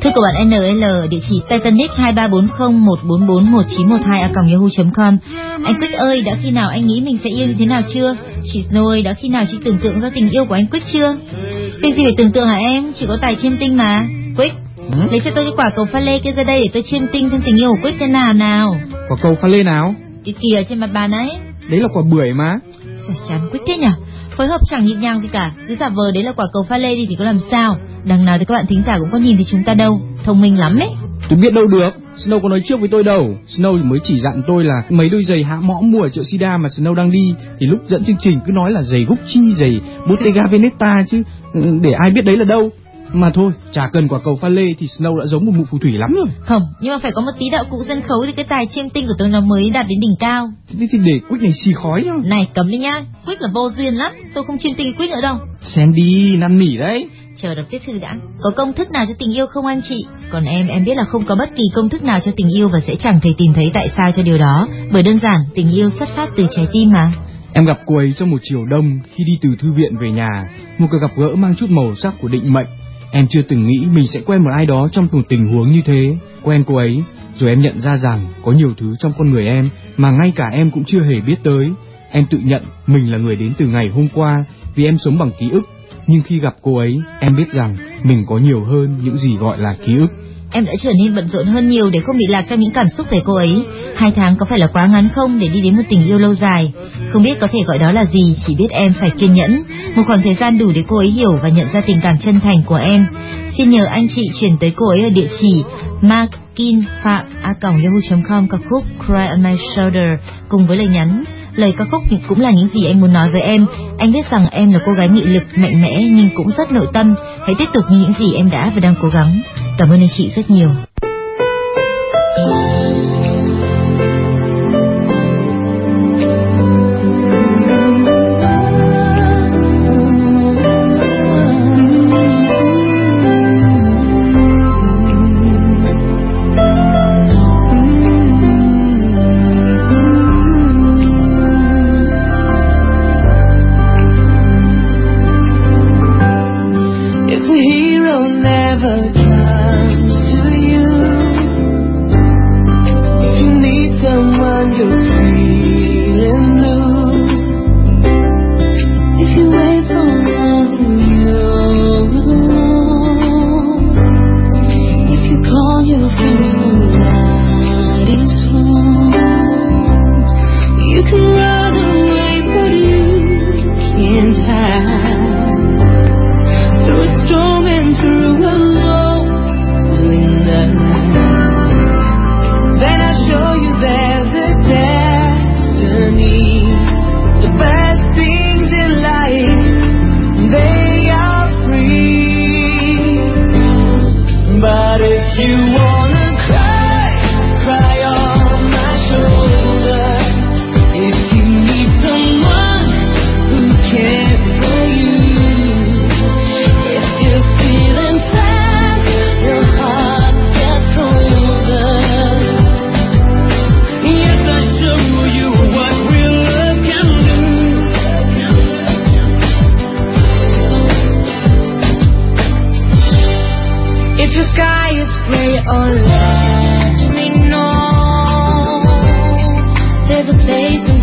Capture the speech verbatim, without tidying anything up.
Thư của bạn en lờ, địa chỉ titanic hai ba bốn không một bốn bốn một chín một hai a còng yahoo chấm com. Anh Quick ơi, đã khi nào anh nghĩ mình sẽ yêu như thế nào chưa? Chị Snow ơi, đã khi nào chị tưởng tượng ra tình yêu của anh Quick chưa? Việc gì phải tưởng tượng hả em? Chị có tài chiêm tinh mà. Quick, ừ? Lấy cho tôi cái quả cầu pha lê kia ra đây để tôi chiêm tinh xem tình yêu của Quick thế nào nào. Quả cầu pha lê nào? Kìa kìa trên mặt bàn ấy. Đấy là quả bưởi mà. Sao chán Quick thế nhỉ? Phối hợp chẳng nhịp nhàng gì cả, cứ giả vờ đấy là quả cầu pha lê đi thì có làm sao? Đằng nào thì các bạn thính giả cũng có nhìn thấy chúng ta đâu. Thông minh lắm ấy. Tôi biết đâu được, Snow có nói trước với tôi đâu. Snow thì mới chỉ dặn tôi là mấy đôi giày hãm mõm mua ở chợ Sida mà Snow đang đi, thì lúc dẫn chương trình cứ nói là giày Gucci, giày Bottega Veneta chứ để ai biết đấy là đâu. Mà thôi, chả cần quả cầu pha lê thì Snow đã giống một mụ phù thủy lắm rồi. Không, nhưng mà phải có một tí đạo cụ sân khấu thì cái tài chiêm tinh của tôi nó mới đạt đến đỉnh cao. Thế thì để Quick này xì khói nhá. Này cấm đi nhá, Quick là vô duyên lắm, tôi không chiêm tinh Quick nữa đâu. Xem đi, năn nỉ đấy. Chờ đọc tiết thư đã. Có công thức nào cho tình yêu không anh chị? Còn em, em biết là không có bất kỳ công thức nào cho tình yêu và sẽ chẳng thể tìm thấy tại sao cho điều đó. Bởi đơn giản, tình yêu xuất phát từ trái tim mà. Em gặp cô ấy trong một chiều đông khi đi từ thư viện về nhà, một cuộc gặp gỡ mang chút màu sắc của định mệnh. Em chưa từng nghĩ mình sẽ quen một ai đó trong một tình huống như thế. Quen cô ấy, rồi em nhận ra rằng có nhiều thứ trong con người em mà ngay cả em cũng chưa hề biết tới. Em tự nhận mình là người đến từ ngày hôm qua vì em sống bằng ký ức. Nhưng khi gặp cô ấy, em biết rằng mình có nhiều hơn những gì gọi là ký ức. Em đã trở nên bận rộn hơn nhiều để không bị lạc trong những cảm xúc về cô ấy. Hai tháng có phải là quá ngắn không để đi đến một tình yêu lâu dài? Không biết có thể gọi đó là gì, chỉ biết em phải kiên nhẫn. Một khoảng thời gian đủ để cô ấy hiểu và nhận ra tình cảm chân thành của em. Xin nhờ anh chị chuyển tới cô ấy ở địa chỉ makinpham a còng yahoo chấm com ca khúc Cry on My Shoulder cùng với lời nhắn. Lời ca khúc cũng là những gì anh muốn nói với em. Anh biết rằng em là cô gái nghị lực, mạnh mẽ nhưng cũng rất nội tâm. Hãy tiếp tục như những gì em đã và đang cố gắng. Cảm ơn anh chị rất nhiều. There's a place